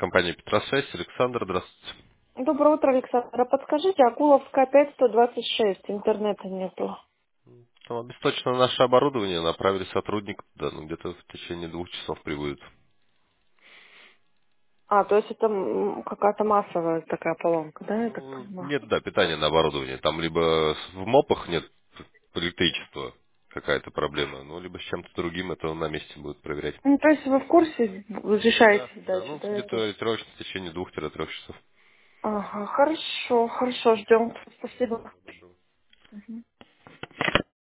компания Петросвязь. Александр, здравствуйте. Доброе утро, Александр. А подскажите, Акуловская 5-126, интернета нету. Там обесточено наше оборудование, направили сотрудник туда, где-то в течение 2 часов прибудет. А, то есть это какая-то массовая такая поломка, да, я так понимаю? Нет, да, питания на оборудование. Там либо в МОПах нет электричества, какая-то проблема, ну, либо с чем-то другим, это он на месте будет проверять. Ну, то есть вы в курсе, решаете Да, да, задачу, ну, да, где-то это? ориентировочно в течение 2-3 часов. Ага, хорошо, хорошо, ждем. Спасибо. Всего доброго. Мгм.